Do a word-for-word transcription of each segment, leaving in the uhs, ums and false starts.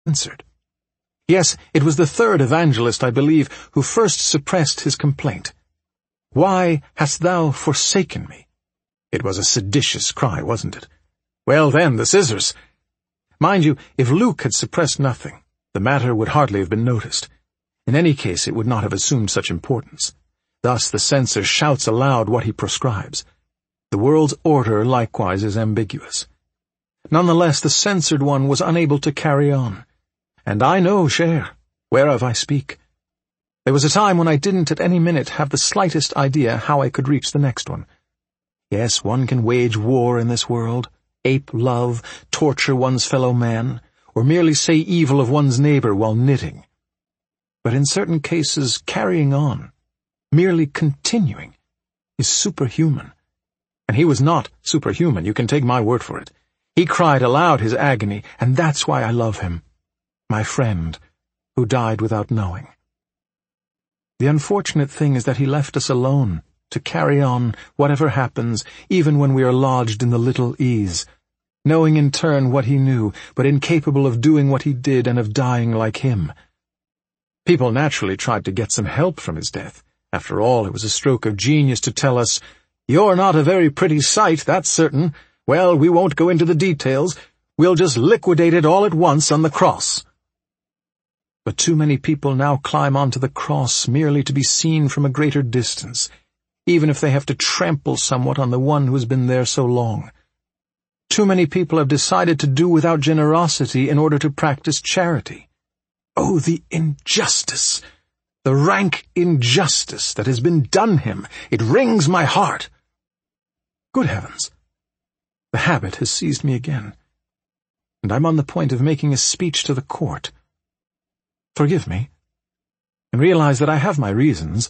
censored. Yes, it was the third evangelist, I believe, who first suppressed his complaint. "Why hast thou forsaken me?" It was a seditious cry, wasn't it? Well then, the scissors. Mind you, if Luke had suppressed nothing, the matter would hardly have been noticed. In any case, it would not have assumed such importance. Thus the censor shouts aloud what he proscribes. The world's order likewise is ambiguous. Nonetheless, the censored one was unable to carry on. And I know, cher, whereof I speak. There was a time when I didn't at any minute have the slightest idea how I could reach the next one. Yes, one can wage war in this world, ape love, torture one's fellow man, or merely say evil of one's neighbor while knitting. But in certain cases, carrying on, merely continuing, is superhuman. And he was not superhuman, you can take my word for it. He cried aloud his agony, and that's why I love him. My friend, who died without knowing. The unfortunate thing is that he left us alone, to carry on, whatever happens, even when we are lodged in the little ease, knowing in turn what he knew, but incapable of doing what he did and of dying like him. People naturally tried to get some help from his death. After all, it was a stroke of genius to tell us, "You're not a very pretty sight, that's certain. Well, we won't go into the details. We'll just liquidate it all at once on the cross." But too many people now climb onto the cross merely to be seen from a greater distance, even if they have to trample somewhat on the one who has been there so long. Too many people have decided to do without generosity in order to practice charity. Oh, the injustice, the rank injustice that has been done him! It wrings my heart. Good heavens! The habit has seized me again, and I'm on the point of making a speech to the court. Forgive me, and realize that I have my reasons.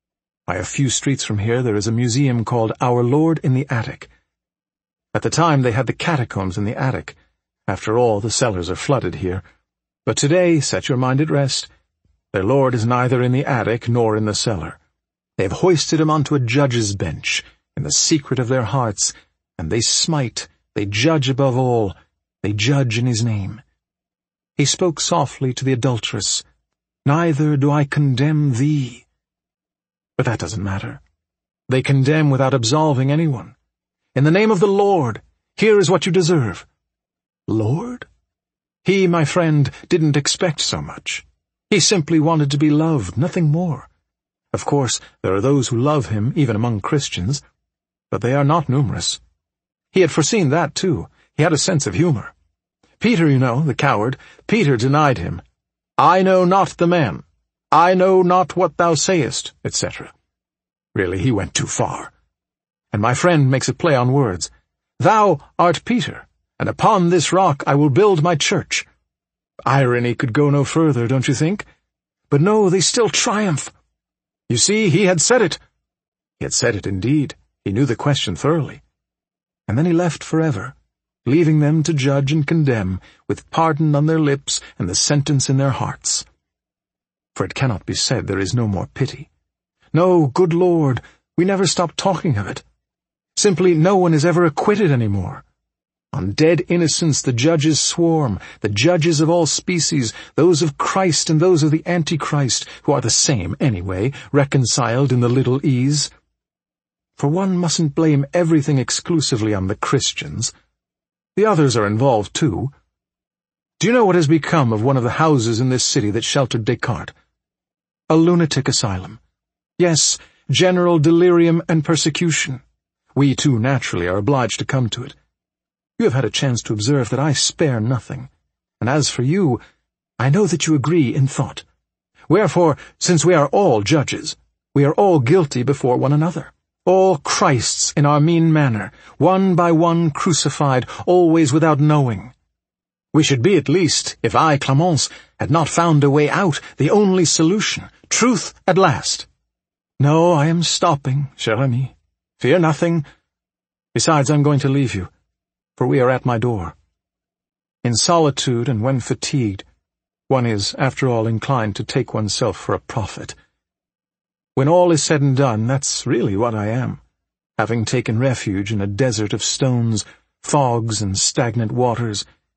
By a few streets from here there is a museum called Our Lord in the Attic. At the time they had the catacombs in the attic. After all, the cellars are flooded here. But today, set your mind at rest, their Lord is neither in the attic nor in the cellar. They have hoisted him onto a judge's bench, in the secret of their hearts, and they smite, they judge above all, they judge in his name. He spoke softly to the adulteress, "Neither do I condemn thee." But that doesn't matter. They condemn without absolving anyone. In the name of the Lord, here is what you deserve. Lord? He, my friend, didn't expect so much. He simply wanted to be loved, nothing more. Of course, there are those who love him, even among Christians, but they are not numerous. He had foreseen that, too. He had a sense of humor. Peter, you know, the coward, Peter denied him. "I know not the man. I know not what thou sayest," et cetera. Really, he went too far. And my friend makes a play on words. "Thou art Peter, and upon this rock I will build my church." Irony could go no further, don't you think? But no, they still triumph. You see, he had said it. He had said it indeed. He knew the question thoroughly. And then he left forever, leaving them to judge and condemn, with pardon on their lips and the sentence in their hearts. For it cannot be said there is no more pity. No, good Lord, we never stop talking of it. Simply no one is ever acquitted any more. On dead innocents the judges swarm, the judges of all species, those of Christ and those of the Antichrist, who are the same anyway, reconciled in the little ease. For one mustn't blame everything exclusively on the Christians. The others are involved too. Do you know what has become of one of the houses in this city that sheltered Descartes? A lunatic asylum. Yes, general delirium and persecution. We too naturally are obliged to come to it. You have had a chance to observe that I spare nothing. And as for you, I know that you agree in thought. Wherefore, since we are all judges, we are all guilty before one another. All Christs in our mean manner, one by one crucified, always without knowing. We should be at least, if I, Clemence, had not found a way out, the only solution, truth at last. No, I am stopping, cher ami. Fear nothing. Besides, I'm going to leave you, for we are at my door. In solitude and when fatigued, one is, after all, inclined to take oneself for a prophet. When all is said and done, that's really what I am, having taken refuge in a desert of stones, fogs, and stagnant waters,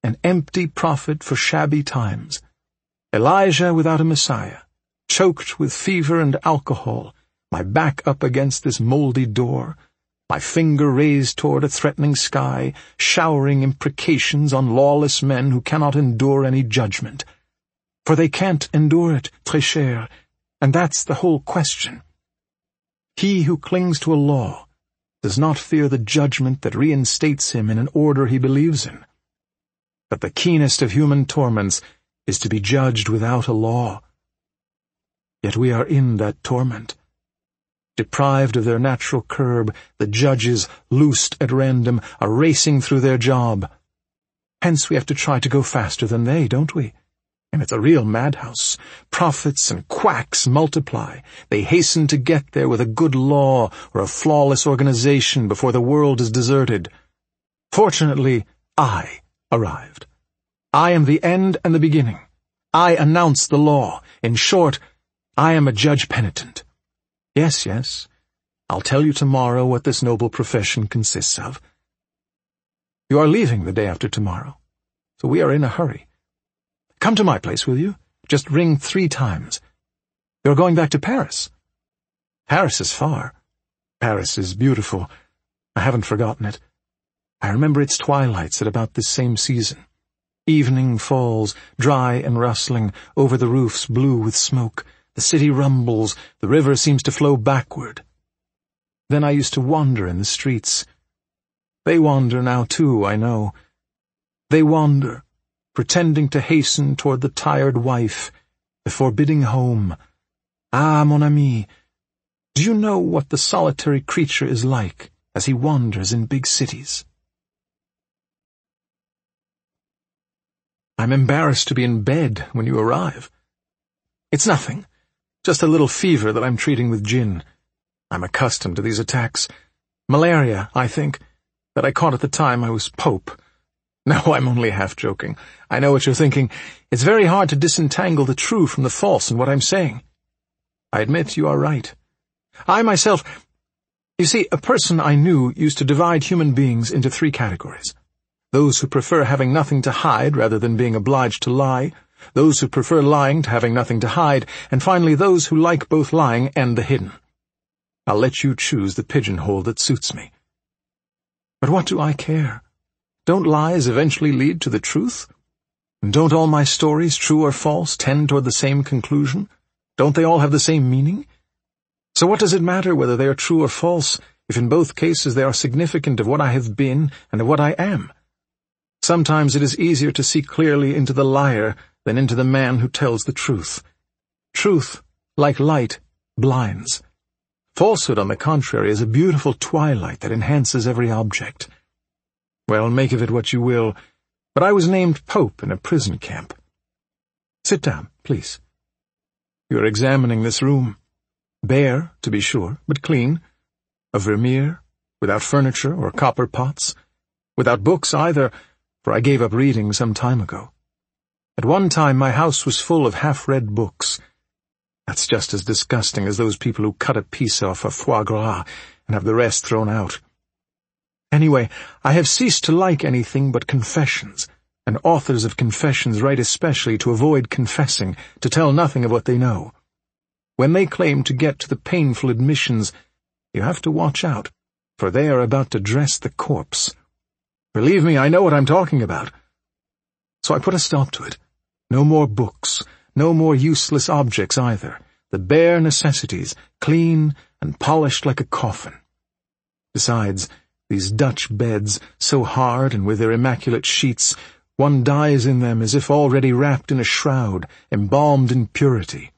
an empty prophet for shabby times. Elijah without a Messiah, choked with fever and alcohol, my back up against this moldy door, my finger raised toward a threatening sky, showering imprecations on lawless men who cannot endure any judgment. For they can't endure it, très cher, and that's the whole question. He who clings to a law does not fear the judgment that reinstates him in an order he believes in. But the keenest of human torments is to be judged without a law. Yet we are in that torment. Deprived of their natural curb, the judges, loosed at random, are racing through their job. Hence we have to try to go faster than they, don't we? And it's a real madhouse. Prophets and quacks multiply. They hasten to get there with a good law or a flawless organization before the world is deserted. Fortunately, I arrived. I am the end and the beginning. I announce the law. In short, I am a judge penitent. Yes, yes, I'll tell you tomorrow what this noble profession consists of. You are leaving the day after tomorrow, so we are in a hurry. Come to my place, will you? Just ring three times. You're going back to Paris. Paris is far. Paris is beautiful. I haven't forgotten it. I remember its twilights at about this same season. Evening falls, dry and rustling, over the roofs blue with smoke. The city rumbles, the river seems to flow backward. Then I used to wander in the streets. They wander now too, I know. They wander, pretending to hasten toward the tired wife, the forbidding home. Ah, mon ami, do you know what the solitary creature is like as he wanders in big cities? I'm embarrassed to be in bed when you arrive. It's nothing. Just a little fever that I'm treating with gin. I'm accustomed to these attacks. Malaria, I think, that I caught at the time I was Pope. No, I'm only half joking. I know what you're thinking. It's very hard to disentangle the true from the false in what I'm saying. I admit you are right. I myself... You see, a person I knew used to divide human beings into three categories. Those who prefer having nothing to hide rather than being obliged to lie, those who prefer lying to having nothing to hide, and finally those who like both lying and the hidden. I'll let you choose the pigeonhole that suits me. But what do I care? Don't lies eventually lead to the truth? And don't all my stories, true or false, tend toward the same conclusion? Don't they all have the same meaning? So what does it matter whether they are true or false, if in both cases they are significant of what I have been and of what I am? Sometimes it is easier to see clearly into the liar than into the man who tells the truth. Truth, like light, blinds. Falsehood, on the contrary, is a beautiful twilight that enhances every object. Well, make of it what you will, but I was named Pope in a prison camp. Sit down, please. You are examining this room. Bare, to be sure, but clean. Of Vermeer, without furniture or copper pots. Without books either, for I gave up reading some time ago. At one time my house was full of half-read books. That's just as disgusting as those people who cut a piece off a foie gras and have the rest thrown out. Anyway, I have ceased to like anything but confessions, and authors of confessions write especially to avoid confessing, to tell nothing of what they know. When they claim to get to the painful admissions, you have to watch out, for they are about to dress the corpse. Believe me, I know what I'm talking about. So I put a stop to it. No more books, no more useless objects either. The bare necessities, clean and polished like a coffin. Besides, these Dutch beds, so hard and with their immaculate sheets, one dies in them as if already wrapped in a shroud, embalmed in purity.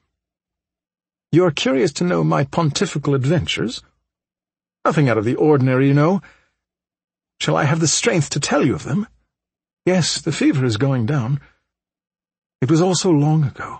You're curious to know my pontifical adventures? Nothing out of the ordinary, you know. Shall I have the strength to tell you of them? Yes, the fever is going down. It was all so long ago.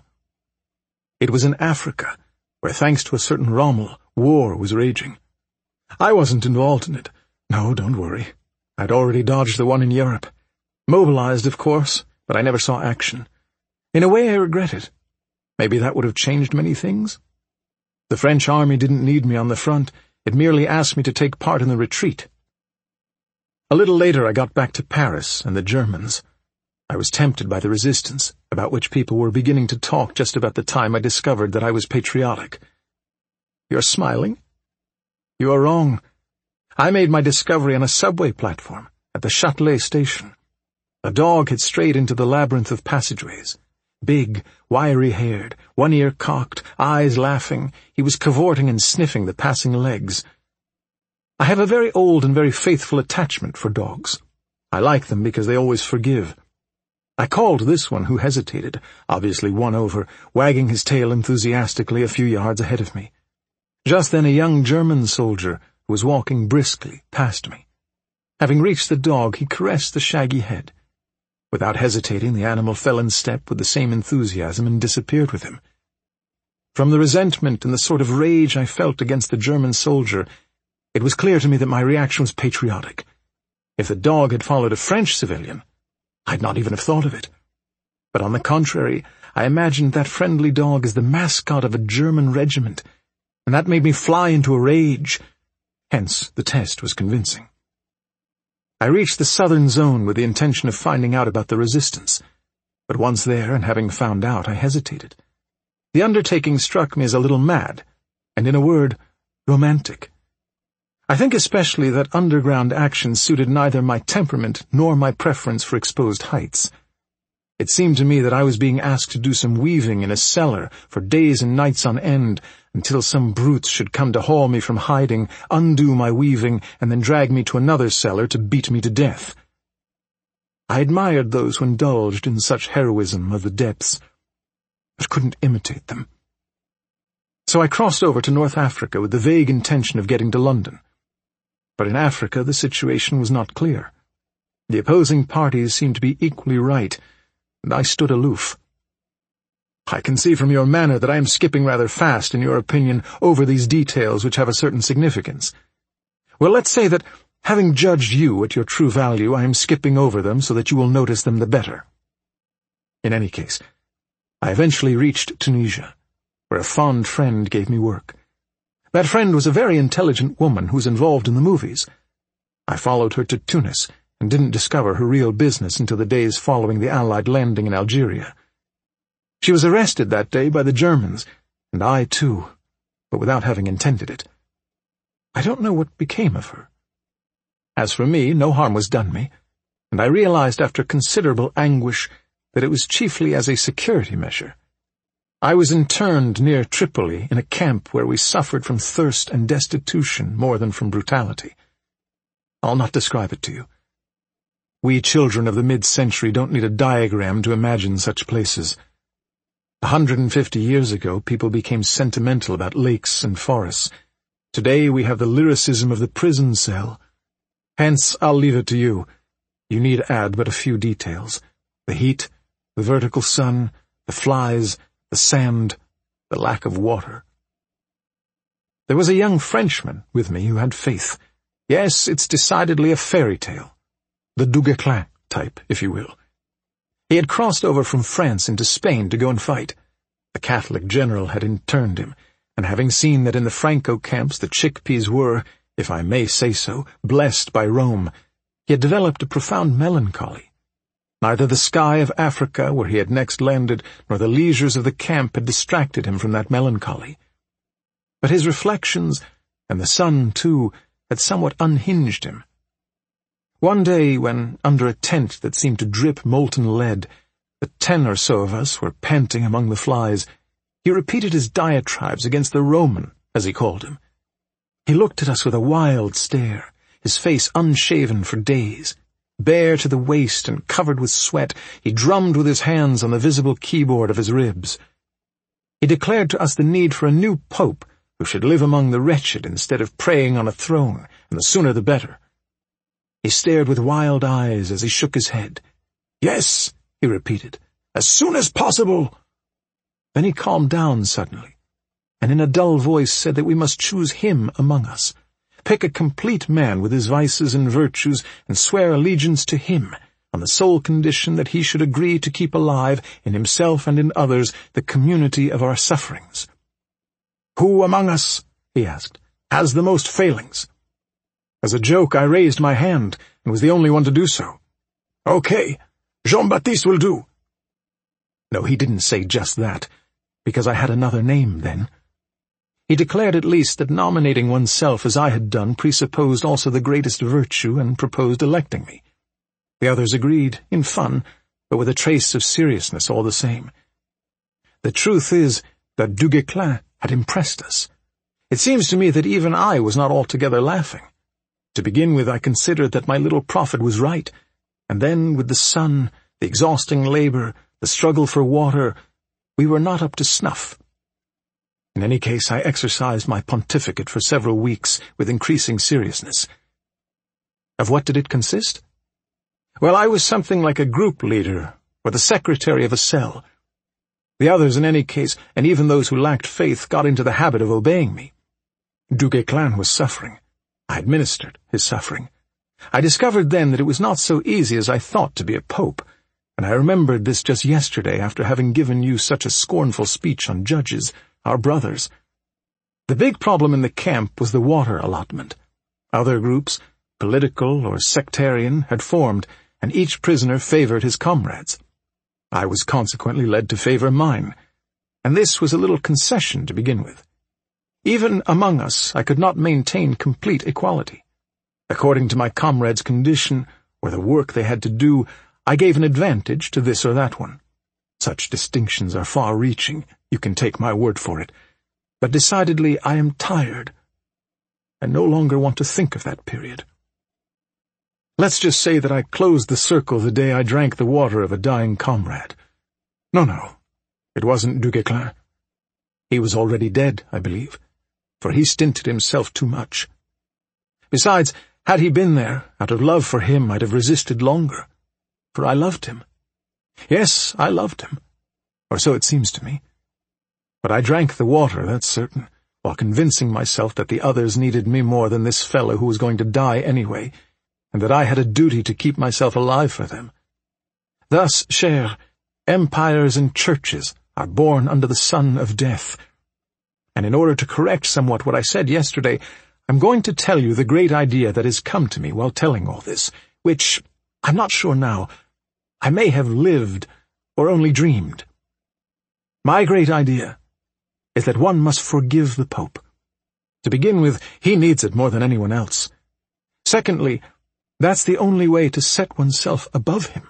It was in Africa, where, thanks to a certain Rommel, war was raging. I wasn't involved in it. No, don't worry. I'd already dodged the one in Europe. Mobilized, of course, but I never saw action. In a way, I regret it. Maybe that would have changed many things. The French army didn't need me on the front. It merely asked me to take part in the retreat. A little later I got back to Paris and the Germans. I was tempted by the resistance, about which people were beginning to talk just about the time I discovered that I was patriotic. You're smiling? You are wrong. I made my discovery on a subway platform at the Châtelet station. A dog had strayed into the labyrinth of passageways. Big, wiry-haired, one ear cocked, eyes laughing, he was cavorting and sniffing the passing legs. I have a very old and very faithful attachment for dogs. I like them because they always forgive. I called this one who hesitated, obviously won over, wagging his tail enthusiastically a few yards ahead of me. Just then a young German soldier who was walking briskly past me. Having reached the dog, he caressed the shaggy head. Without hesitating, the animal fell in step with the same enthusiasm and disappeared with him. From the resentment and the sort of rage I felt against the German soldier, it was clear to me that my reaction was patriotic. If the dog had followed a French civilian, I'd not even have thought of it. But on the contrary, I imagined that friendly dog as the mascot of a German regiment, and that made me fly into a rage. Hence, the test was convincing. I reached the southern zone with the intention of finding out about the resistance, but once there, and having found out, I hesitated. The undertaking struck me as a little mad, and in a word, romantic. I think especially that underground action suited neither my temperament nor my preference for exposed heights. It seemed to me that I was being asked to do some weaving in a cellar for days and nights on end, until some brutes should come to haul me from hiding, undo my weaving, and then drag me to another cellar to beat me to death. I admired those who indulged in such heroism of the depths, but couldn't imitate them. So I crossed over to North Africa with the vague intention of getting to London. But in Africa the situation was not clear. The opposing parties seemed to be equally right, and I stood aloof. I can see from your manner that I am skipping rather fast, in your opinion, over these details which have a certain significance. Well, let's say that, having judged you at your true value, I am skipping over them so that you will notice them the better. In any case, I eventually reached Tunisia, where a fond friend gave me work. That friend was a very intelligent woman who was involved in the movies. I followed her to Tunis, and didn't discover her real business until the days following the Allied landing in Algeria. She was arrested that day by the Germans, and I too, but without having intended it. I don't know what became of her. As for me, no harm was done me, and I realized after considerable anguish that it was chiefly as a security measure. I was interned near Tripoli in a camp where we suffered from thirst and destitution more than from brutality. I'll not describe it to you. We children of the mid-century don't need a diagram to imagine such places. A hundred and fifty years ago, people became sentimental about lakes and forests. Today we have the lyricism of the prison cell. Hence, I'll leave it to you. You need add but a few details. The heat, the vertical sun, the flies, the sand, the lack of water. There was a young Frenchman with me who had faith. Yes, it's decidedly a fairy tale. The Duguesclin type, if you will. He had crossed over from France into Spain to go and fight. The Catholic general had interned him, and having seen that in the Franco camps the chickpeas were, if I may say so, blessed by Rome, he had developed a profound melancholy. Neither the sky of Africa, where he had next landed, nor the leisures of the camp had distracted him from that melancholy. But his reflections, and the sun, too, had somewhat unhinged him. One day, when, under a tent that seemed to drip molten lead, the ten or so of us were panting among the flies, he repeated his diatribes against the Roman, as he called him. He looked at us with a wild stare, his face unshaven for days. Bare to the waist and covered with sweat, he drummed with his hands on the visible keyboard of his ribs. He declared to us the need for a new pope who should live among the wretched instead of praying on a throne, and the sooner the better. He stared with wild eyes as he shook his head. "Yes," he repeated, "as soon as possible." Then he calmed down suddenly, and in a dull voice said that we must choose him among us, pick a complete man with his vices and virtues, and swear allegiance to him, on the sole condition that he should agree to keep alive, in himself and in others, the community of our sufferings. "Who among us," he asked, "has the most failings?" As a joke, I raised my hand, and was the only one to do so. "Okay, Jean-Baptiste will do." No, he didn't say just that, because I had another name then. He declared at least that nominating oneself as I had done presupposed also the greatest virtue and proposed electing me. The others agreed, in fun, but with a trace of seriousness all the same. The truth is that Du Guesclin had impressed us. It seems to me that even I was not altogether laughing. To begin with, I considered that my little prophet was right, and then, with the sun, the exhausting labor, the struggle for water, we were not up to snuff. In any case, I exercised my pontificate for several weeks with increasing seriousness. Of what did it consist? Well, I was something like a group leader, or the secretary of a cell. The others, in any case, and even those who lacked faith, got into the habit of obeying me. Du Guesclin was suffering. I administered his suffering. I discovered then that it was not so easy as I thought to be a pope, and I remembered this just yesterday after having given you such a scornful speech on judges, our brothers. The big problem in the camp was the water allotment. Other groups, political or sectarian, had formed, and each prisoner favored his comrades. I was consequently led to favor mine, and this was a little concession to begin with. Even among us, I could not maintain complete equality. According to my comrades' condition, or the work they had to do, I gave an advantage to this or that one. Such distinctions are far-reaching, you can take my word for it. But decidedly I am tired. I no longer want to think of that period. Let's just say that I closed the circle the day I drank the water of a dying comrade. No, no, it wasn't Du Guesclin. He was already dead, I believe, for he stinted himself too much. Besides, had he been there, out of love for him I'd have resisted longer, for I loved him. Yes, I loved him, or so it seems to me. But I drank the water, that's certain, while convincing myself that the others needed me more than this fellow who was going to die anyway, and that I had a duty to keep myself alive for them. Thus, cher, empires and churches are born under the sun of death. And in order to correct somewhat what I said yesterday, I'm going to tell you the great idea that has come to me while telling all this, which, I'm not sure now, I may have lived or only dreamed. My great idea is that one must forgive the Pope. To begin with, he needs it more than anyone else. Secondly, that's the only way to set oneself above him.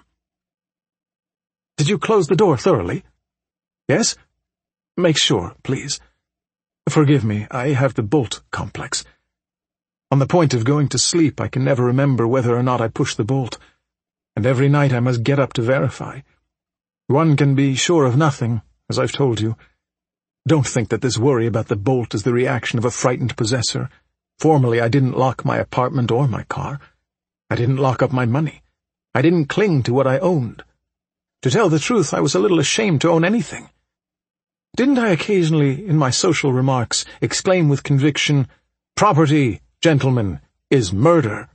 Did you close the door thoroughly? Yes? Make sure, please. Forgive me, I have the bolt complex. On the point of going to sleep, I can never remember whether or not I push the bolt, and every night I must get up to verify. One can be sure of nothing, as I've told you. Don't think that this worry about the bolt is the reaction of a frightened possessor. Formerly I didn't lock my apartment or my car. I didn't lock up my money. I didn't cling to what I owned. To tell the truth, I was a little ashamed to own anything. Didn't I occasionally, in my social remarks, exclaim with conviction, "Property, gentlemen, is murder"?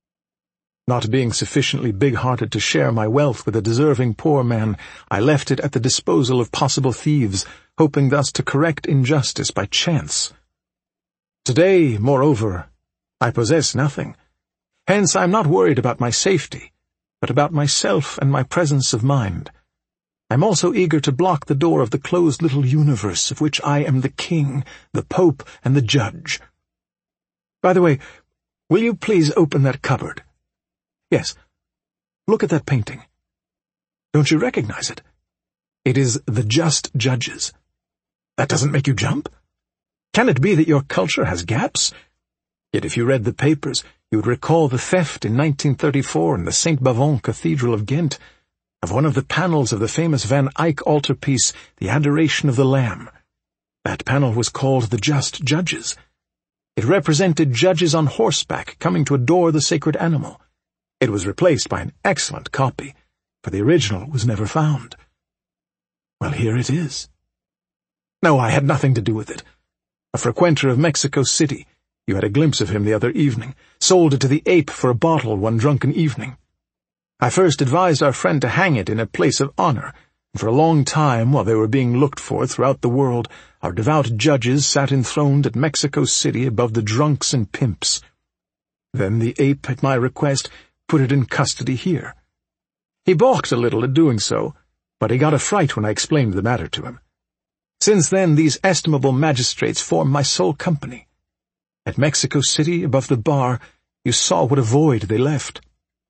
Not being sufficiently big-hearted to share my wealth with a deserving poor man, I left it at the disposal of possible thieves, hoping thus to correct injustice by chance. Today, moreover, I possess nothing. Hence I am not worried about my safety, but about myself and my presence of mind. I am also eager to block the door of the closed little universe of which I am the king, the pope, and the judge. By the way, will you please open that cupboard? Yes. Look at that painting. Don't you recognize it? It is The Just Judges. That doesn't make you jump? Can it be that your culture has gaps? Yet if you read the papers, you would recall the theft in nineteen thirty-four in the Saint Bavon Cathedral of Ghent of one of the panels of the famous Van Eyck altarpiece, The Adoration of the Lamb. That panel was called The Just Judges. It represented judges on horseback coming to adore the sacred animal. It was replaced by an excellent copy, for the original was never found. Well, here it is. No, I had nothing to do with it. A frequenter of Mexico City, you had a glimpse of him the other evening, sold it to the ape for a bottle one drunken evening. I first advised our friend to hang it in a place of honor, and for a long time, while they were being looked for throughout the world, our devout judges sat enthroned at Mexico City above the drunks and pimps. Then the ape, at my request, put it in custody here. He balked a little at doing so, but he got a fright when I explained the matter to him. Since then, these estimable magistrates form my sole company. At Mexico City, above the bar, you saw what a void they left.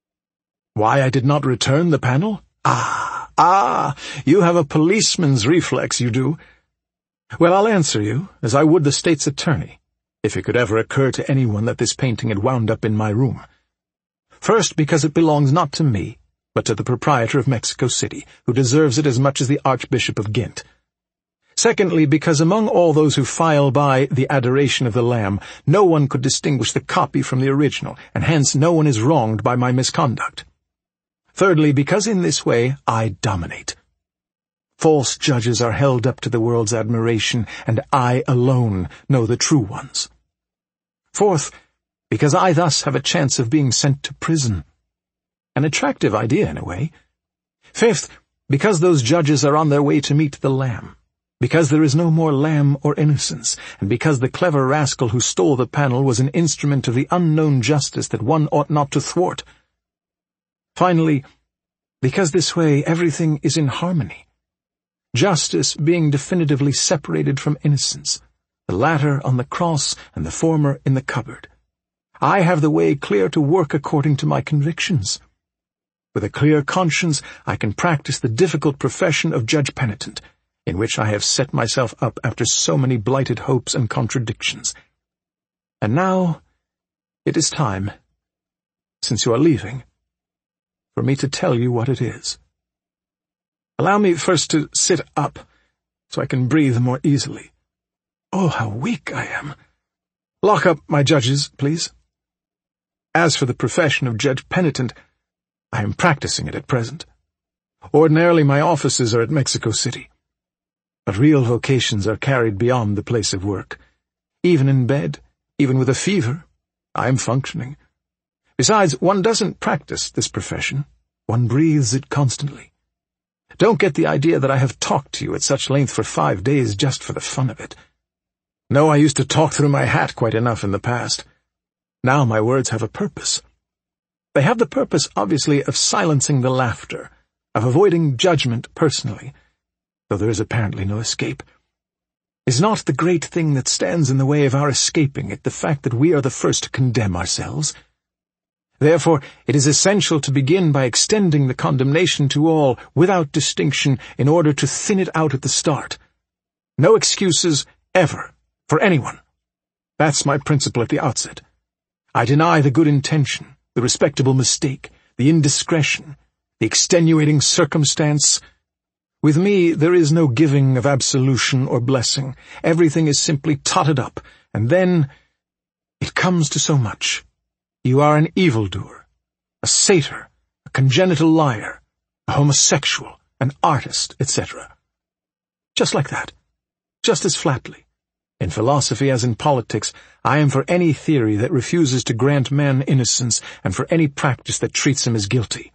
Why I did not return the panel? Ah, ah, you have a policeman's reflex, you do. Well, I'll answer you, as I would the state's attorney, if it could ever occur to anyone that this painting had wound up in my room. First, because it belongs not to me, but to the proprietor of Mexico City, who deserves it as much as the Archbishop of Ghent. Secondly, because among all those who file by the adoration of the Lamb, no one could distinguish the copy from the original, and hence no one is wronged by my misconduct. Thirdly, because in this way I dominate. False judges are held up to the world's admiration, and I alone know the true ones. Fourth, because I thus have a chance of being sent to prison. An attractive idea, in a way. Fifth, because those judges are on their way to meet the Lamb. Because there is no more lamb or innocence, and because the clever rascal who stole the panel was an instrument of the unknown justice that one ought not to thwart. Finally, because this way everything is in harmony. Justice being definitively separated from innocence, the latter on the cross and the former in the cupboard. I have the way clear to work according to my convictions. With a clear conscience, I can practice the difficult profession of judge penitent, in which I have set myself up after so many blighted hopes and contradictions. And now it is time, since you are leaving, for me to tell you what it is. Allow me first to sit up, so I can breathe more easily. Oh, how weak I am. Lock up my judges, please. As for the profession of judge penitent, I am practicing it at present. Ordinarily my offices are at Mexico City. But real vocations are carried beyond the place of work. Even in bed, even with a fever, I am functioning. Besides, one doesn't practice this profession. One breathes it constantly. Don't get the idea that I have talked to you at such length for five days just for the fun of it. No, I used to talk through my hat quite enough in the past. Now my words have a purpose. They have the purpose, obviously, of silencing the laughter, of avoiding judgment personally, though there is apparently no escape. Is not the great thing that stands in the way of our escaping it the fact that we are the first to condemn ourselves? Therefore, it is essential to begin by extending the condemnation to all, without distinction, in order to thin it out at the start. No excuses, ever, for anyone. That's my principle at the outset. I deny the good intention, the respectable mistake, the indiscretion, the extenuating circumstance. With me, there is no giving of absolution or blessing. Everything is simply totted up, and then it comes to so much. You are an evildoer, a satyr, a congenital liar, a homosexual, an artist, et cetera. Just like that. Just as flatly. In philosophy as in politics, I am for any theory that refuses to grant man innocence, and for any practice that treats him as guilty.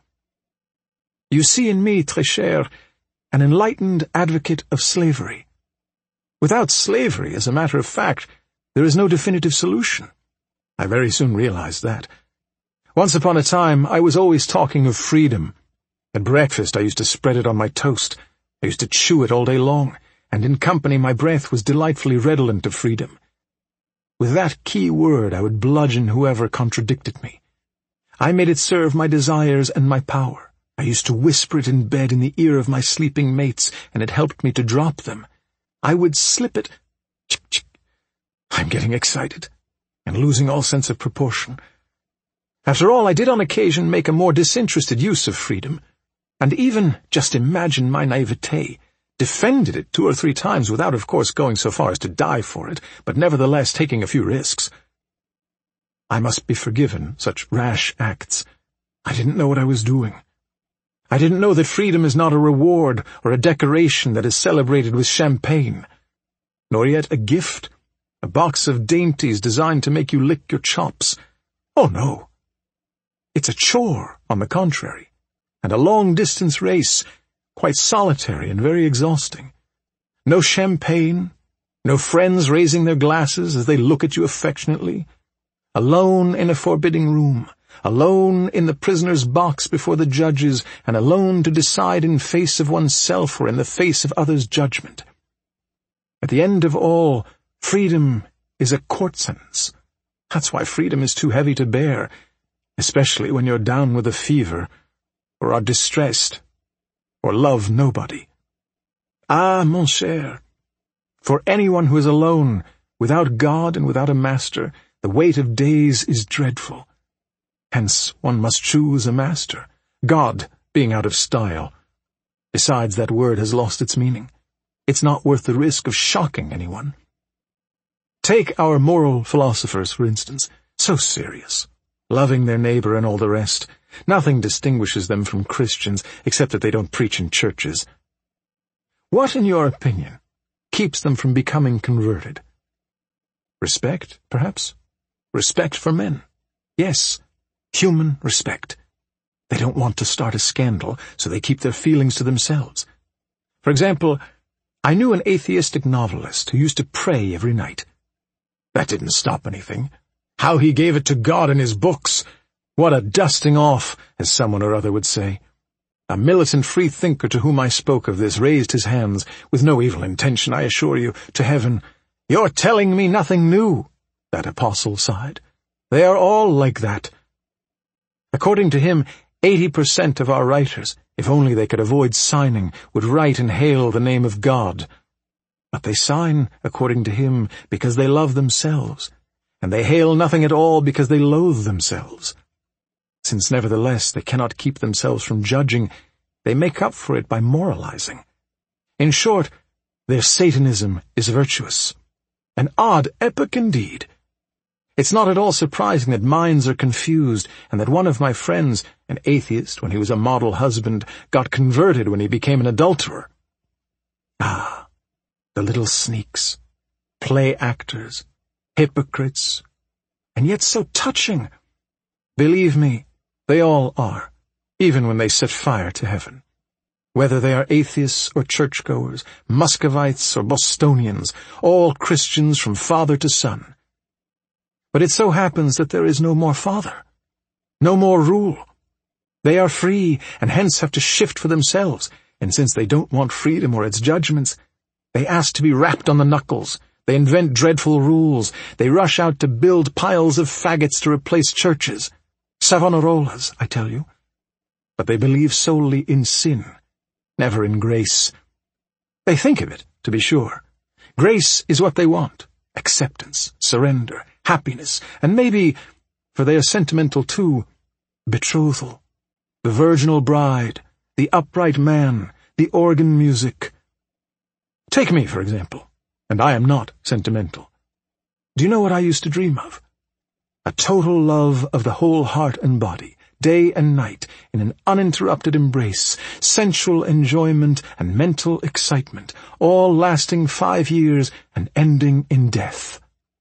You see in me, très cher, an enlightened advocate of slavery. Without slavery, as a matter of fact, there is no definitive solution. I very soon realized that. Once upon a time, I was always talking of freedom. At breakfast, I used to spread it on my toast. I used to chew it all day long, and in company my breath was delightfully redolent of freedom. With that key word, I would bludgeon whoever contradicted me. I made it serve my desires and my power. I used to whisper it in bed in the ear of my sleeping mates, and it helped me to drop them. I would slip it— Chick, chick. I'm getting excited, and losing all sense of proportion. After all, I did on occasion make a more disinterested use of freedom, and even, just imagine my naivete, defended it two or three times without, of course, going so far as to die for it, but nevertheless taking a few risks. I must be forgiven such rash acts. I didn't know what I was doing. I didn't know that freedom is not a reward or a decoration that is celebrated with champagne, nor yet a gift, a box of dainties designed to make you lick your chops. Oh, no. It's a chore, on the contrary, and a long-distance race, quite solitary and very exhausting. No champagne, no friends raising their glasses as they look at you affectionately. Alone in a forbidding room, alone in the prisoner's box before the judges, and alone to decide in face of oneself or in the face of others' judgment. At the end of all, freedom is a court sentence. That's why freedom is too heavy to bear, especially when you're down with a fever, or are distressed, or love nobody. Ah, mon cher, for anyone who is alone, without God and without a master, the weight of days is dreadful. Hence one must choose a master, God being out of style. Besides, that word has lost its meaning. It's not worth the risk of shocking anyone. Take our moral philosophers, for instance, so serious, loving their neighbor and all the rest. Nothing distinguishes them from Christians, except that they don't preach in churches. What, in your opinion, keeps them from becoming converted? Respect, perhaps? Respect for men. Yes, human respect. They don't want to start a scandal, so they keep their feelings to themselves. For example, I knew an atheistic novelist who used to pray every night. That didn't stop anything. How he gave it to God in his books! What a dusting off, as someone or other would say. A militant free thinker to whom I spoke of this raised his hands, with no evil intention, I assure you, to heaven. "You're telling me nothing new," that apostle sighed. "They are all like that." According to him, eighty percent of our writers, if only they could avoid signing, would write and hail the name of God. But they sign, according to him, because they love themselves, and they hail nothing at all because they loathe themselves. Since nevertheless they cannot keep themselves from judging, they make up for it by moralizing. In short, their Satanism is virtuous. An odd epoch indeed. It's not at all surprising that minds are confused, and that one of my friends, an atheist when he was a model husband, got converted when he became an adulterer. Ah, the little sneaks, play actors, hypocrites, and yet so touching. Believe me, they all are, even when they set fire to heaven. Whether they are atheists or churchgoers, Muscovites or Bostonians, all Christians from father to son. But it so happens that there is no more father, no more rule. They are free, and hence have to shift for themselves, and since they don't want freedom or its judgments, they ask to be rapped on the knuckles, they invent dreadful rules, they rush out to build piles of faggots to replace churches. Savonarolas, I tell you. But they believe solely in sin, never in grace. They think of it, to be sure. Grace is what they want. Acceptance, surrender, happiness, and maybe, for they are sentimental too, betrothal, the virginal bride, the upright man, the organ music. Take me, for example, and I am not sentimental. Do you know what I used to dream of? A total love of the whole heart and body, day and night, in an uninterrupted embrace, sensual enjoyment and mental excitement, all lasting five years and ending in death.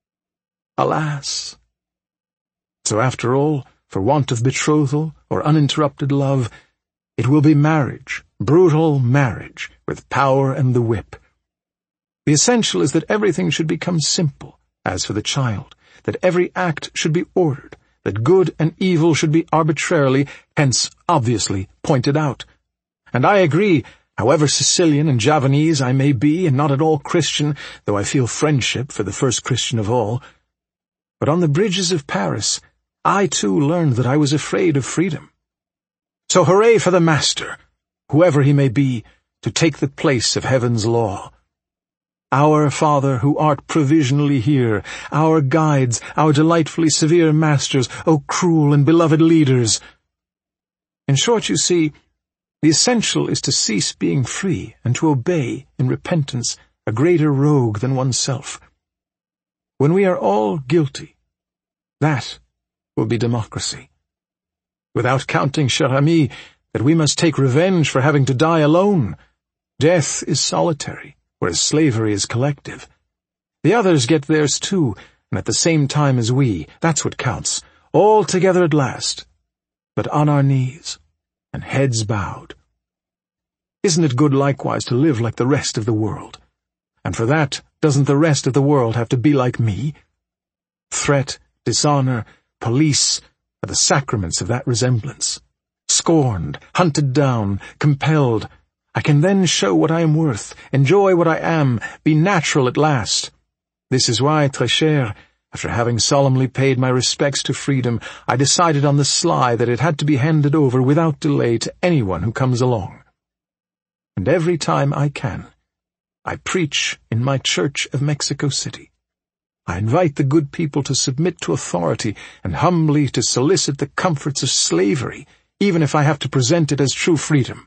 Alas! So after all, for want of betrothal or uninterrupted love, it will be marriage, brutal marriage, with power and the whip. The essential is that everything should become simple, as for the child, that every act should be ordered, that good and evil should be arbitrarily, hence obviously, pointed out. And I agree, however Sicilian and Javanese I may be, and not at all Christian, though I feel friendship for the first Christian of all. But on the bridges of Paris, I too learned that I was afraid of freedom. So hooray for the Master, whoever he may be, to take the place of heaven's law. Our Father, who art provisionally here, our guides, our delightfully severe masters, O cruel and beloved leaders. In short, you see, the essential is to cease being free and to obey, in repentance, a greater rogue than oneself. When we are all guilty, that will be democracy. Without counting, cher ami, that we must take revenge for having to die alone. Death is solitary, whereas slavery is collective. The others get theirs too, and at the same time as we. That's what counts. All together at last, but on our knees, and heads bowed. Isn't it good likewise to live like the rest of the world? And for that, doesn't the rest of the world have to be like me? Threat, dishonor, police, are the sacraments of that resemblance. Scorned, hunted down, compelled, I can then show what I am worth, enjoy what I am, be natural at last. This is why, très cher, after having solemnly paid my respects to freedom, I decided on the sly that it had to be handed over without delay to anyone who comes along. And every time I can, I preach in my church of Mexico City. I invite the good people to submit to authority and humbly to solicit the comforts of slavery, even if I have to present it as true freedom.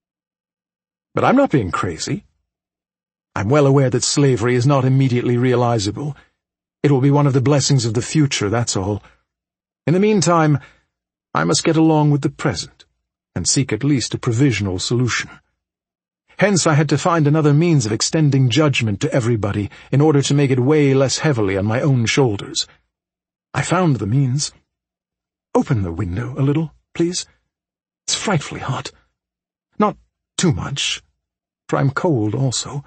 But I'm not being crazy. I'm well aware that slavery is not immediately realizable. It will be one of the blessings of the future, that's all. In the meantime, I must get along with the present, and seek at least a provisional solution. Hence I had to find another means of extending judgment to everybody in order to make it weigh less heavily on my own shoulders. I found the means. Open the window a little, please. It's frightfully hot. Not too much, for I'm cold also.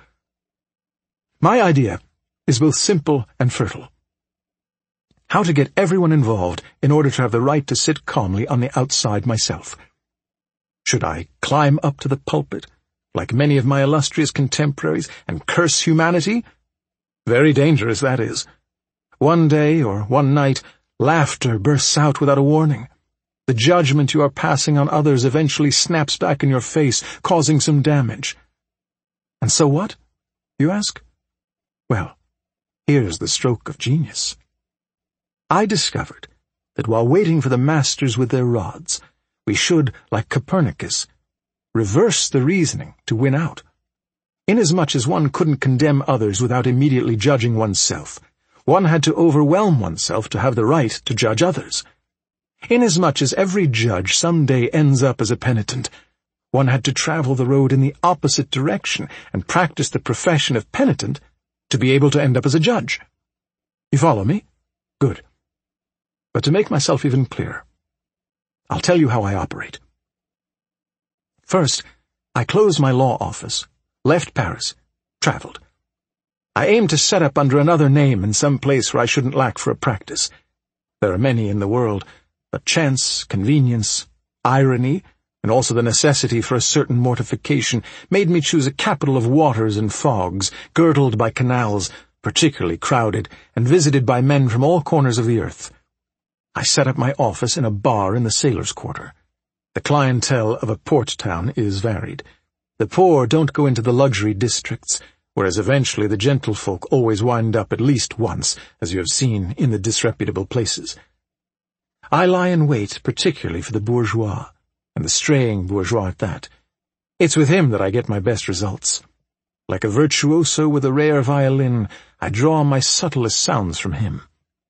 My idea is both simple and fertile. How to get everyone involved in order to have the right to sit calmly on the outside myself. Should I climb up to the pulpit, like many of my illustrious contemporaries, and curse humanity? Very dangerous, that is. One day or one night, laughter bursts out without a warning. The judgment you are passing on others eventually snaps back in your face, causing some damage. And so what, you ask? Well, here's the stroke of genius. I discovered that while waiting for the masters with their rods, we should, like Copernicus, reverse the reasoning to win out. Inasmuch as one couldn't condemn others without immediately judging oneself, one had to overwhelm oneself to have the right to judge others. Inasmuch as every judge some day ends up as a penitent, one had to travel the road in the opposite direction and practice the profession of penitent to be able to end up as a judge. You follow me? Good. But to make myself even clearer, I'll tell you how I operate. First, I closed my law office, left Paris, traveled. I aimed to set up under another name in some place where I shouldn't lack for a practice. There are many in the world, but chance, convenience, irony, and also the necessity for a certain mortification made me choose a capital of waters and fogs, girdled by canals, particularly crowded, and visited by men from all corners of the earth. I set up my office in a bar in the sailors' quarter. The clientele of a port town is varied. The poor don't go into the luxury districts, whereas eventually the gentlefolk always wind up at least once, as you have seen, in the disreputable places. I lie in wait particularly for the bourgeois, and the straying bourgeois at that. It's with him that I get my best results. Like a virtuoso with a rare violin, I draw my subtlest sounds from him.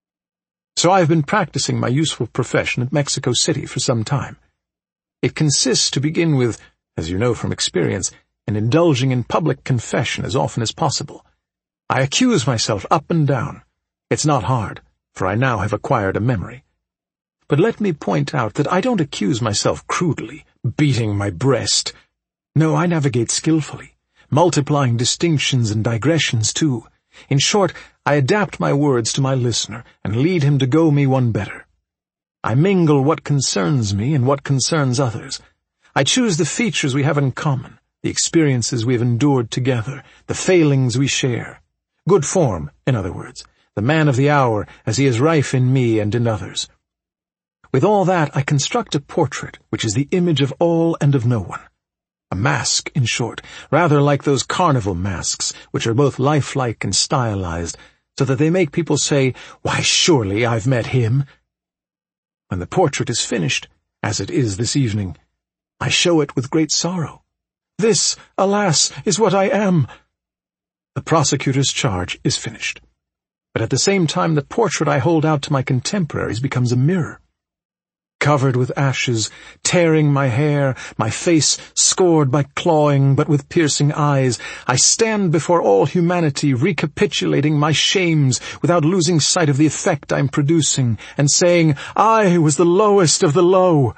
So I have been practicing my useful profession at Mexico City for some time. It consists, to begin with, as you know from experience, in indulging in public confession as often as possible. I accuse myself up and down. It's not hard, for I now have acquired a memory. But let me point out that I don't accuse myself crudely, beating my breast. No, I navigate skillfully, multiplying distinctions and digressions too. In short, I adapt my words to my listener and lead him to go me one better. I mingle what concerns me and what concerns others. I choose the features we have in common, the experiences we have endured together, the failings we share. Good form, in other words, the man of the hour as he is rife in me and in others. With all that, I construct a portrait which is the image of all and of no one. A mask, in short, rather like those carnival masks, which are both lifelike and stylized, so that they make people say, "Why, surely I've met him." When the portrait is finished, as it is this evening, I show it with great sorrow. This, alas, is what I am. The prosecutor's charge is finished. But at the same time, the portrait I hold out to my contemporaries becomes a mirror. Covered with ashes, tearing my hair, my face scored by clawing but with piercing eyes, I stand before all humanity recapitulating my shames without losing sight of the effect I'm producing, and saying, I was the lowest of the low.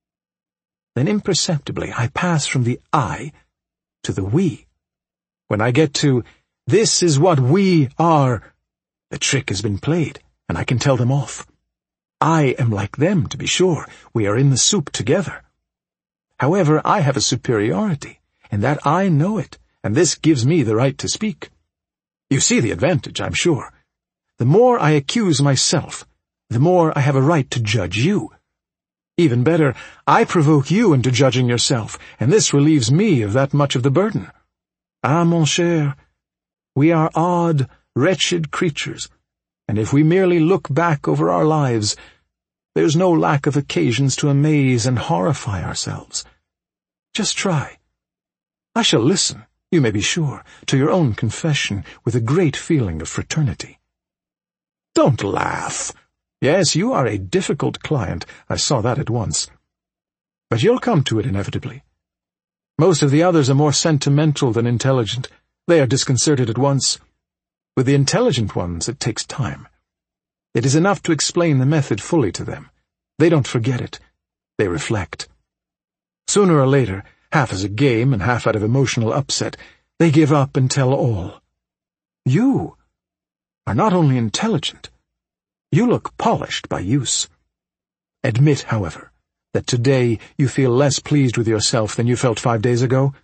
Then imperceptibly I pass from the I to the we. When I get to, this is what we are, the trick has been played, and I can tell them off. I am like them, to be sure. We are in the soup together. However, I have a superiority, and that I know it, and this gives me the right to speak. You see the advantage, I'm sure. The more I accuse myself, the more I have a right to judge you. Even better, I provoke you into judging yourself, and this relieves me of that much of the burden. Ah, mon cher, we are odd, wretched creatures, and if we merely look back over our lives, there's no lack of occasions to amaze and horrify ourselves. Just try. I shall listen, you may be sure, to your own confession with a great feeling of fraternity. Don't laugh. Yes, you are a difficult client, I saw that at once. But you'll come to it inevitably. Most of the others are more sentimental than intelligent. They are disconcerted at once. With the intelligent ones, it takes time. It is enough to explain the method fully to them. They don't forget it. They reflect. Sooner or later, half as a game and half out of emotional upset, they give up and tell all. You are not only intelligent, you look polished by use. Admit, however, that today you feel less pleased with yourself than you felt five days ago.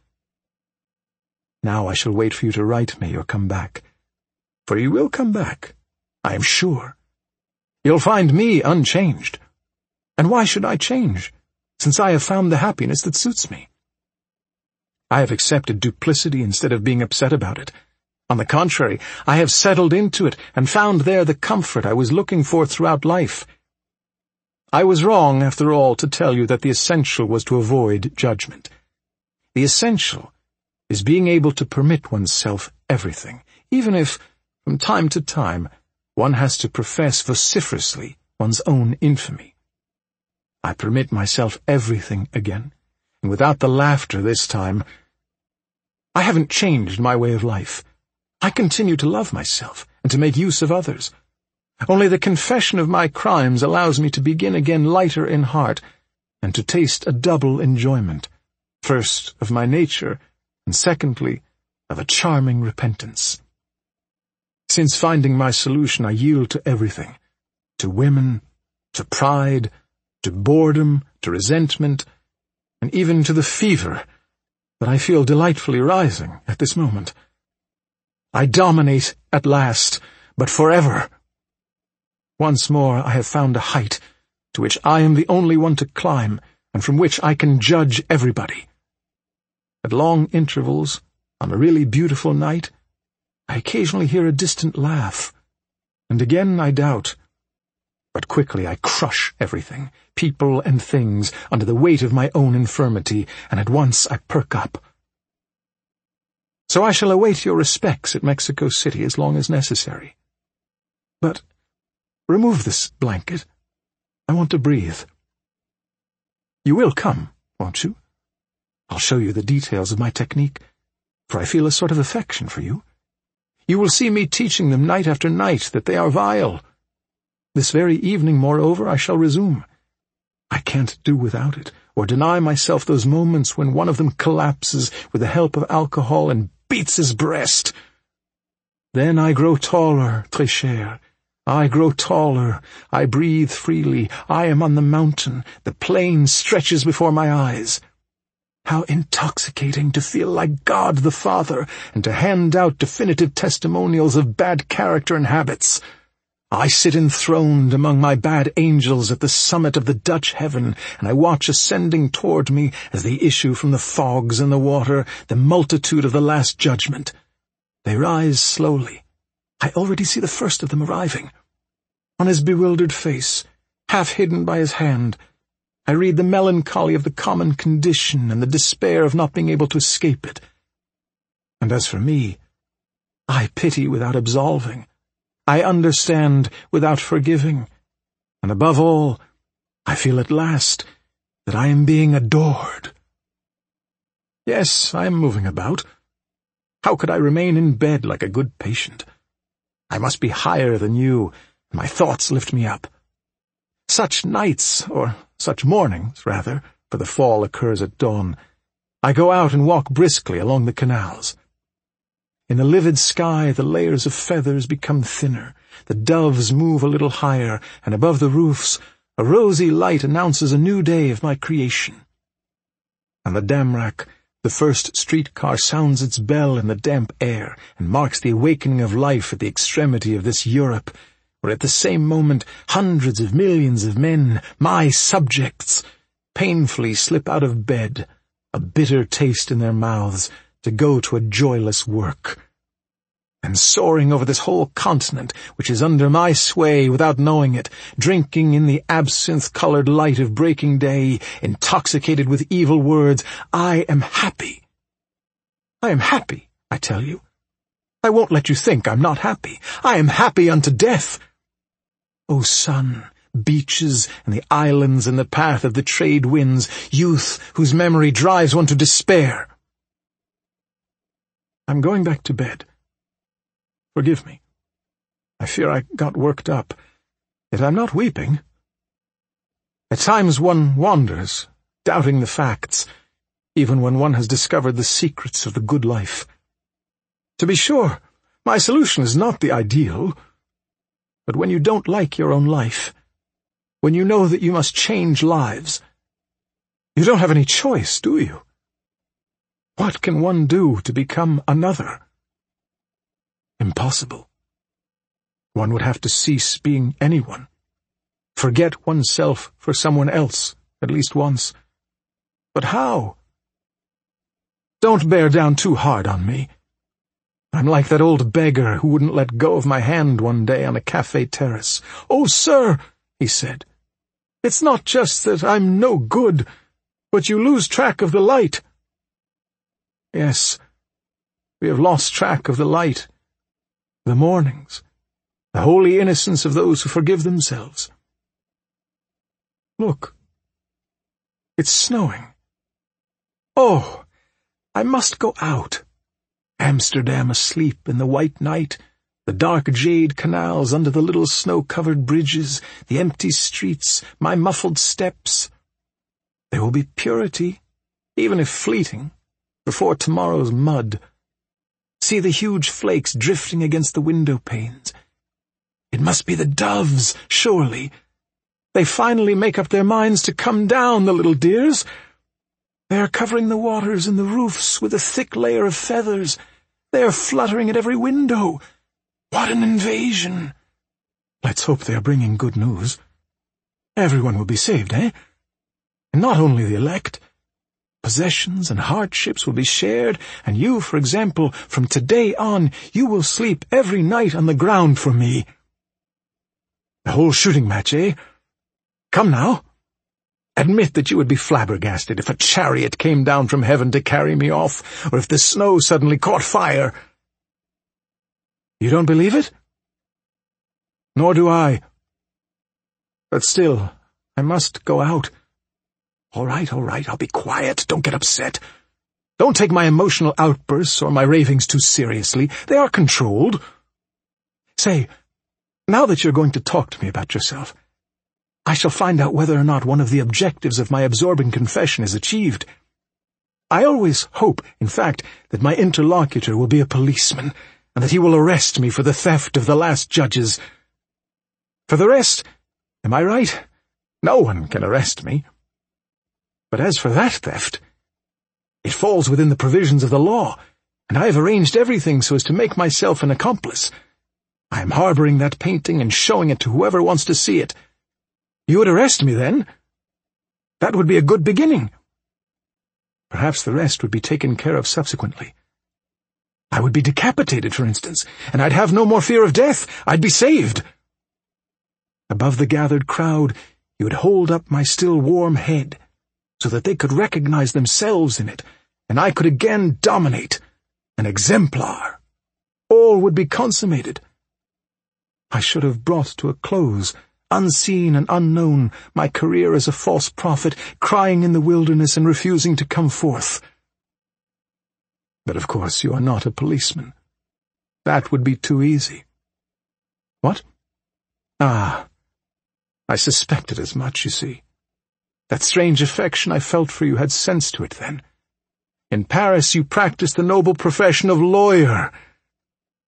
Now I shall wait for you to write me or come back. For you will come back, I am sure. You'll find me unchanged. And why should I change, since I have found the happiness that suits me? I have accepted duplicity instead of being upset about it. On the contrary, I have settled into it and found there the comfort I was looking for throughout life. I was wrong, after all, to tell you that the essential was to avoid judgment. The essential is being able to permit oneself everything, even if, from time to time, one has to profess vociferously one's own infamy. I permit myself everything again, and without the laughter this time. I haven't changed my way of life. I continue to love myself and to make use of others. Only the confession of my crimes allows me to begin again lighter in heart and to taste a double enjoyment, first of my nature and secondly of a charming repentance. Since finding my solution, I yield to everything, to women, to pride, to boredom, to resentment, and even to the fever that I feel delightfully rising at this moment. I dominate at last, but forever. Once more I have found a height to which I am the only one to climb, and from which I can judge everybody. At long intervals, on a really beautiful night, I occasionally hear a distant laugh, and again I doubt. But quickly I crush everything, people and things, under the weight of my own infirmity, and at once I perk up. So I shall await your respects at Mexico City as long as necessary. But remove this blanket. I want to breathe. You will come, won't you? I'll show you the details of my technique, for I feel a sort of affection for you. You will see me teaching them night after night that they are vile. This very evening, moreover, I shall resume. I can't do without it, or deny myself those moments when one of them collapses with the help of alcohol and beats his breast. Then I grow taller, très cher. I grow taller. I breathe freely. I am on the mountain. The plain stretches before my eyes. How intoxicating to feel like God the Father, and to hand out definitive testimonials of bad character and habits. I sit enthroned among my bad angels at the summit of the Dutch heaven, and I watch ascending toward me, as they issue from the fogs and the water, the multitude of the Last Judgment. They rise slowly. I already see the first of them arriving. On his bewildered face, half hidden by his hand, I read the melancholy of the common condition and the despair of not being able to escape it. And as for me, I pity without absolving. I understand without forgiving. And above all, I feel at last that I am being adored. Yes, I am moving about. How could I remain in bed like a good patient? I must be higher than you, and my thoughts lift me up. Such nights, or such mornings, rather, for the fall occurs at dawn, I go out and walk briskly along the canals. In the livid sky, the layers of feathers become thinner, the doves move a little higher, and above the roofs, a rosy light announces a new day of my creation. On the Damrak, the first streetcar sounds its bell in the damp air and marks the awakening of life at the extremity of this Europe, where at the same moment hundreds of millions of men, my subjects, painfully slip out of bed, a bitter taste in their mouths, to go to a joyless work. And soaring over this whole continent, which is under my sway without knowing it, drinking in the absinthe-colored light of breaking day, intoxicated with evil words, I am happy. I am happy, I tell you. I won't let you think I'm not happy. I am happy unto death. O sun, beaches, and the islands in the path of the trade winds, youth whose memory drives one to despair. I'm going back to bed. Forgive me. I fear I got worked up, yet I'm not weeping. At times one wanders, doubting the facts, even when one has discovered the secrets of the good life. To be sure, my solution is not the ideal, but when you don't like your own life, when you know that you must change lives, you don't have any choice, do you? What can one do to become another? Impossible. One would have to cease being anyone, forget oneself for someone else, at least once. But how? Don't bear down too hard on me. I'm like that old beggar who wouldn't let go of my hand one day on a cafe terrace. "Oh, sir," he said, "it's not just that I'm no good, but you lose track of the light." Yes, we have lost track of the light, the mornings, the holy innocence of those who forgive themselves. Look, it's snowing. Oh, I must go out. Amsterdam asleep in the white night, the dark jade canals under the little snow-covered bridges, the empty streets, my muffled steps. There will be purity, even if fleeting, before tomorrow's mud. See the huge flakes drifting against the window panes. It must be the doves, surely. They finally make up their minds to come down, the little dears. They are covering the waters and the roofs with a thick layer of feathers. They are fluttering at every window. What an invasion! Let's hope they are bringing good news. Everyone will be saved, eh? And not only the elect. Possessions and hardships will be shared, and you, for example, from today on, you will sleep every night on the ground for me. The whole shooting match, eh? Come now. Admit that you would be flabbergasted if a chariot came down from heaven to carry me off, or if the snow suddenly caught fire. You don't believe it? Nor do I. But still, I must go out. All right, all right, I'll be quiet. Don't get upset. Don't take my emotional outbursts or my ravings too seriously. They are controlled. Say, now that you're going to talk to me about yourself, I shall find out whether or not one of the objectives of my absorbing confession is achieved. I always hope, in fact, that my interlocutor will be a policeman, and that he will arrest me for the theft of the last judges. For the rest, am I right? No one can arrest me. But as for that theft, it falls within the provisions of the law, and I have arranged everything so as to make myself an accomplice. I am harboring that painting and showing it to whoever wants to see it. You would arrest me, then? That would be a good beginning. Perhaps the rest would be taken care of subsequently. I would be decapitated, for instance, and I'd have no more fear of death. I'd be saved. Above the gathered crowd, you would hold up my still warm head, so that they could recognize themselves in it, and I could again dominate, an exemplar. All would be consummated. I should have brought to a close, unseen and unknown, my career as a false prophet, crying in the wilderness and refusing to come forth. But of course you are not a policeman. That would be too easy. What? Ah, I suspected as much, you see. That strange affection I felt for you had sense to it then. In Paris you practiced the noble profession of lawyer,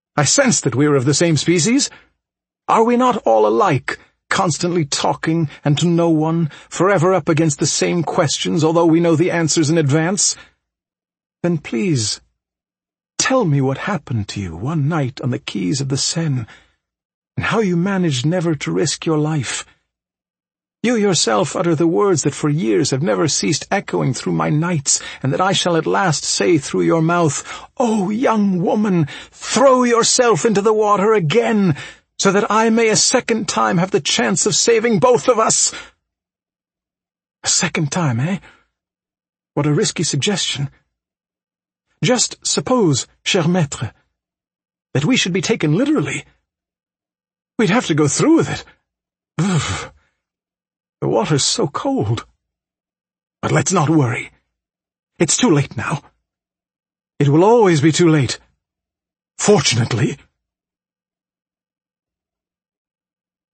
I sense that we are of the same species. Are we not all alike, constantly talking and to no one, forever up against the same questions, although we know the answers in advance? Then please, tell me what happened to you one night on the quays of the Seine, and how you managed never to risk your life. You yourself utter the words that for years have never ceased echoing through my nights, and that I shall at last say through your mouth, "Oh, young woman, throw yourself into the water again, so that I may a second time have the chance of saving both of us." A second time, eh? What a risky suggestion. Just suppose, cher maître, that we should be taken literally. We'd have to go through with it. Ugh. The water's so cold. But let's not worry. It's too late now. It will always be too late. Fortunately.